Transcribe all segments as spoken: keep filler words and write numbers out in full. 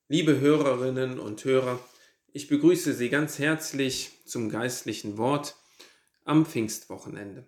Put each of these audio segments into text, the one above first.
Liebe Hörerinnen und Hörer, ich begrüße Sie ganz herzlich zum geistlichen Wort am Pfingstwochenende.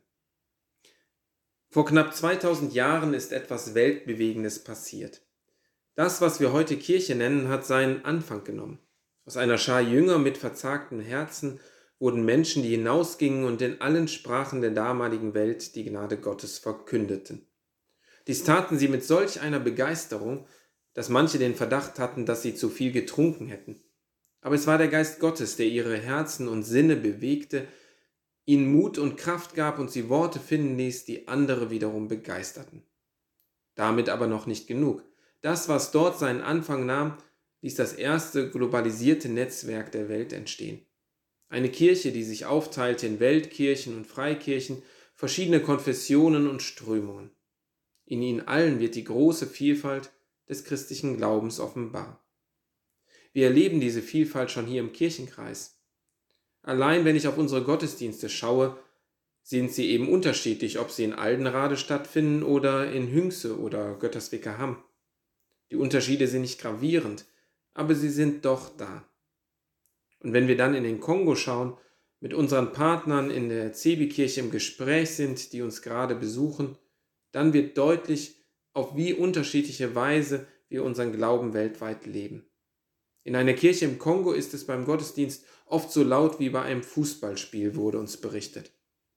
Vor knapp zweitausend Jahren ist etwas Weltbewegendes passiert. Das, was wir heute Kirche nennen, hat seinen Anfang genommen. Aus einer Schar Jünger mit verzagten Herzen wurden Menschen, die hinausgingen und in allen Sprachen der damaligen Welt die Gnade Gottes verkündeten. Dies taten sie mit solch einer Begeisterung, dass manche den Verdacht hatten, dass sie zu viel getrunken hätten. Aber es war der Geist Gottes, der ihre Herzen und Sinne bewegte, ihnen Mut und Kraft gab und sie Worte finden ließ, die andere wiederum begeisterten. Damit aber noch nicht genug. Das, was dort seinen Anfang nahm, ließ das erste globalisierte Netzwerk der Welt entstehen. Eine Kirche, die sich aufteilte in Weltkirchen und Freikirchen, verschiedene Konfessionen und Strömungen. In ihnen allen wird die große Vielfalt des christlichen Glaubens offenbar. Wir erleben diese Vielfalt schon hier im Kirchenkreis. Allein wenn ich auf unsere Gottesdienste schaue, sind sie eben unterschiedlich, ob sie in Aldenrade stattfinden oder in Hünxe oder Götterswickerham. Die Unterschiede sind nicht gravierend, aber sie sind doch da. Und wenn wir dann in den Kongo schauen, mit unseren Partnern in der Zebi-Kirche im Gespräch sind, die uns gerade besuchen, dann wird deutlich, auf wie unterschiedliche Weise wir unseren Glauben weltweit leben. In einer Kirche im Kongo ist es beim Gottesdienst oft so laut wie bei einem Fußballspiel, wurde uns berichtet.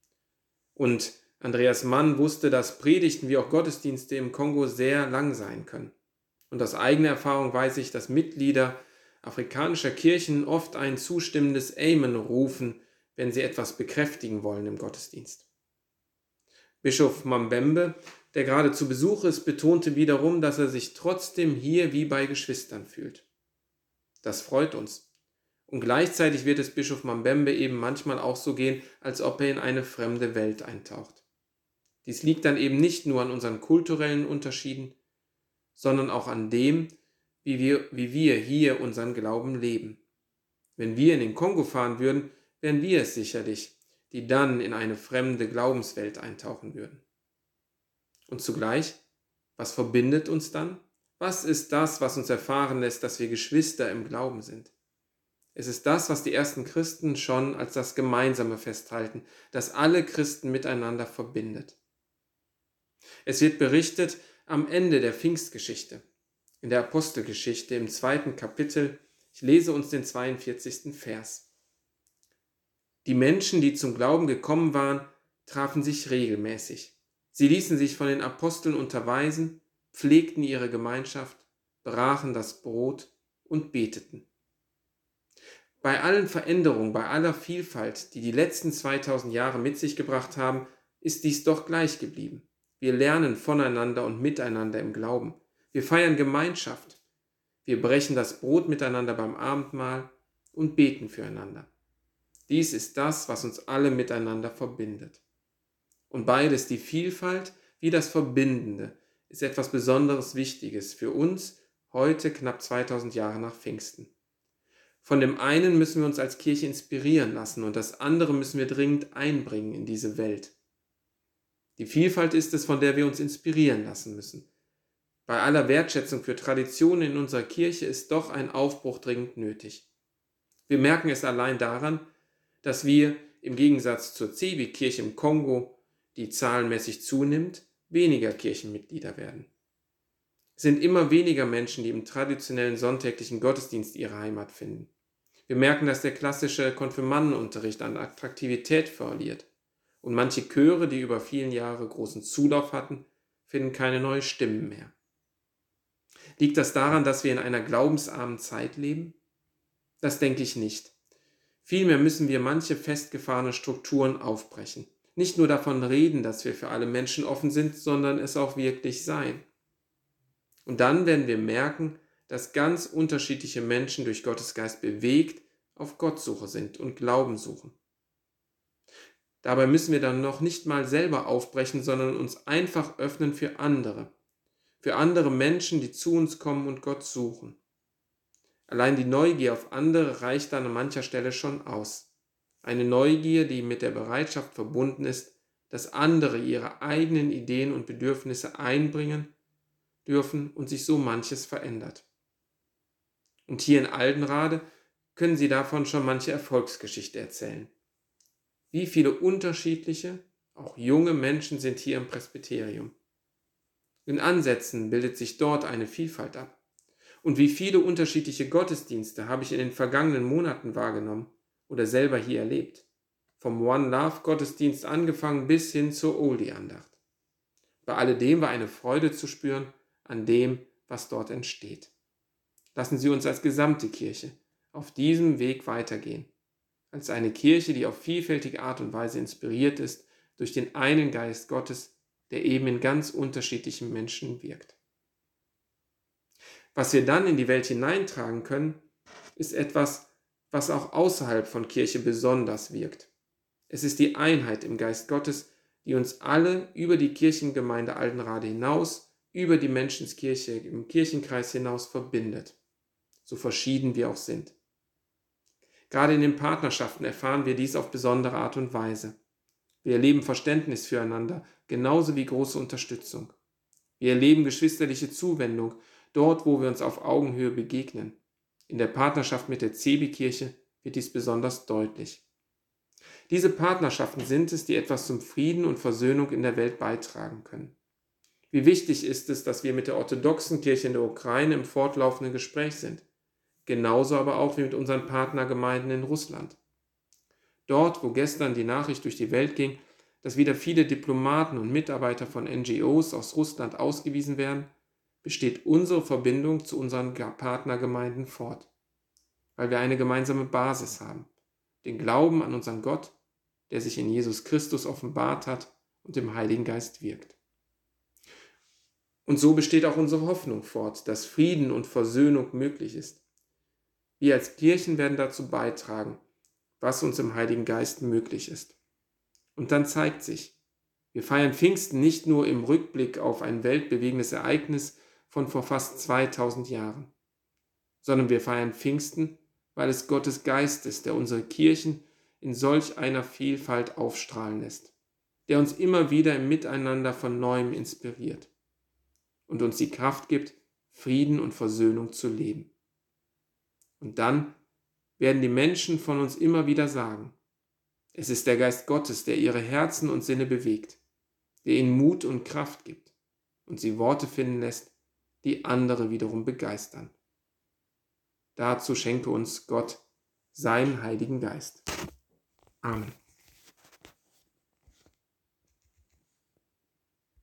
Und Andreas Mann wusste, dass Predigten wie auch Gottesdienste im Kongo sehr lang sein können. Und aus eigener Erfahrung weiß ich, dass Mitglieder afrikanischer Kirchen oft ein zustimmendes Amen rufen, wenn sie etwas bekräftigen wollen im Gottesdienst. Bischof Mambembe, der gerade zu Besuch ist, betonte wiederum, dass er sich trotzdem hier wie bei Geschwistern fühlt. Das freut uns. Und gleichzeitig wird es Bischof Mambembe eben manchmal auch so gehen, als ob er in eine fremde Welt eintaucht. Dies liegt dann eben nicht nur an unseren kulturellen Unterschieden, sondern auch an dem, wie wir, wie wir hier unseren Glauben leben. Wenn wir in den Kongo fahren würden, wären wir es sicherlich, die dann in eine fremde Glaubenswelt eintauchen würden. Und zugleich, was verbindet uns dann? Was ist das, was uns erfahren lässt, dass wir Geschwister im Glauben sind? Es ist das, was die ersten Christen schon als das Gemeinsame festhalten, das alle Christen miteinander verbindet. Es wird berichtet am Ende der Pfingstgeschichte, in der Apostelgeschichte im zweiten Kapitel. Ich lese uns den zweiundvierzigsten Vers. Die Menschen, die zum Glauben gekommen waren, trafen sich regelmäßig. Sie ließen sich von den Aposteln unterweisen, pflegten ihre Gemeinschaft, brachen das Brot und beteten. Bei allen Veränderungen, bei aller Vielfalt, die die letzten zweitausend Jahre mit sich gebracht haben, ist dies doch gleich geblieben. Wir lernen voneinander und miteinander im Glauben. Wir feiern Gemeinschaft. Wir brechen das Brot miteinander beim Abendmahl und beten füreinander. Dies ist das, was uns alle miteinander verbindet. Und beides, die Vielfalt wie das Verbindende, ist etwas Besonderes Wichtiges für uns heute, knapp zweitausend Jahre nach Pfingsten. Von dem einen müssen wir uns als Kirche inspirieren lassen und das andere müssen wir dringend einbringen in diese Welt. Die Vielfalt ist es, von der wir uns inspirieren lassen müssen. Bei aller Wertschätzung für Traditionen in unserer Kirche ist doch ein Aufbruch dringend nötig. Wir merken es allein daran, dass wir im Gegensatz zur Zebi-Kirche im Kongo, die zahlenmäßig zunimmt, weniger Kirchenmitglieder werden. Es sind immer weniger Menschen, die im traditionellen sonntäglichen Gottesdienst ihre Heimat finden. Wir merken, dass der klassische Konfirmandenunterricht an Attraktivität verliert. Und manche Chöre, die über viele Jahre großen Zulauf hatten, finden keine neuen Stimmen mehr. Liegt das daran, dass wir in einer glaubensarmen Zeit leben? Das denke ich nicht. Vielmehr müssen wir manche festgefahrene Strukturen aufbrechen. Nicht nur davon reden, dass wir für alle Menschen offen sind, sondern es auch wirklich sein. Und dann werden wir merken, dass ganz unterschiedliche Menschen durch Gottes Geist bewegt auf Gottsuche sind und Glauben suchen. Dabei müssen wir dann noch nicht mal selber aufbrechen, sondern uns einfach öffnen für andere. Für andere Menschen, die zu uns kommen und Gott suchen. Allein die Neugier auf andere reicht dann an mancher Stelle schon aus. Eine Neugier, die mit der Bereitschaft verbunden ist, dass andere ihre eigenen Ideen und Bedürfnisse einbringen dürfen und sich so manches verändert. Und hier in Aldenrade können Sie davon schon manche Erfolgsgeschichte erzählen. Wie viele unterschiedliche, auch junge Menschen sind hier im Presbyterium. In Ansätzen bildet sich dort eine Vielfalt ab. Und wie viele unterschiedliche Gottesdienste habe ich in den vergangenen Monaten wahrgenommen oder selber hier erlebt. Vom One Love Gottesdienst angefangen bis hin zur Oldie-Andacht. Bei alledem war eine Freude zu spüren an dem, was dort entsteht. Lassen Sie uns als gesamte Kirche auf diesem Weg weitergehen. Als eine Kirche, die auf vielfältige Art und Weise inspiriert ist durch den einen Geist Gottes, der eben in ganz unterschiedlichen Menschen wirkt. Was wir dann in die Welt hineintragen können, ist etwas, was auch außerhalb von Kirche besonders wirkt. Es ist die Einheit im Geist Gottes, die uns alle über die Kirchengemeinde Aldenrade hinaus, über die Menschenskirche im Kirchenkreis hinaus verbindet, so verschieden wir auch sind. Gerade in den Partnerschaften erfahren wir dies auf besondere Art und Weise. Wir erleben Verständnis füreinander, genauso wie große Unterstützung. Wir erleben geschwisterliche Zuwendung, dort, wo wir uns auf Augenhöhe begegnen. In der Partnerschaft mit der Zebi-Kirche wird dies besonders deutlich. Diese Partnerschaften sind es, die etwas zum Frieden und Versöhnung in der Welt beitragen können. Wie wichtig ist es, dass wir mit der orthodoxen Kirche in der Ukraine im fortlaufenden Gespräch sind. Genauso aber auch wie mit unseren Partnergemeinden in Russland. Dort, wo gestern die Nachricht durch die Welt ging, dass wieder viele Diplomaten und Mitarbeiter von N G Os aus Russland ausgewiesen werden, besteht unsere Verbindung zu unseren Partnergemeinden fort, weil wir eine gemeinsame Basis haben, den Glauben an unseren Gott, der sich in Jesus Christus offenbart hat und im Heiligen Geist wirkt. Und so besteht auch unsere Hoffnung fort, dass Frieden und Versöhnung möglich ist. Wir als Kirchen werden dazu beitragen, was uns im Heiligen Geist möglich ist. Und dann zeigt sich, wir feiern Pfingsten nicht nur im Rückblick auf ein weltbewegendes Ereignis von vor fast zweitausend Jahren, sondern wir feiern Pfingsten, weil es Gottes Geist ist, der unsere Kirchen in solch einer Vielfalt aufstrahlen lässt, der uns immer wieder im Miteinander von Neuem inspiriert und uns die Kraft gibt, Frieden und Versöhnung zu leben. Und dann werden die Menschen von uns immer wieder sagen, es ist der Geist Gottes, der ihre Herzen und Sinne bewegt, der ihnen Mut und Kraft gibt und sie Worte finden lässt, die andere wiederum begeistern. Dazu schenke uns Gott seinen Heiligen Geist. Amen.